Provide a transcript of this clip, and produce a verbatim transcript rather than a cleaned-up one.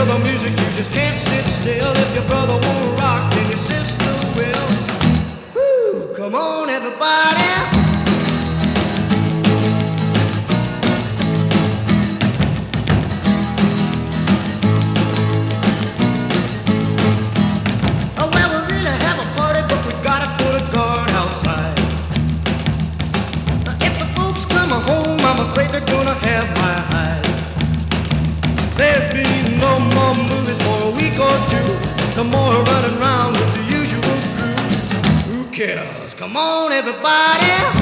the music, you just can't sit still. If your brother won't rock, then your sister will. Woo! Come on, everybody. They're gonna have my hide. There'll be no more movies for a week or two. No more running around with the usual crew. Who cares? Come on, everybody.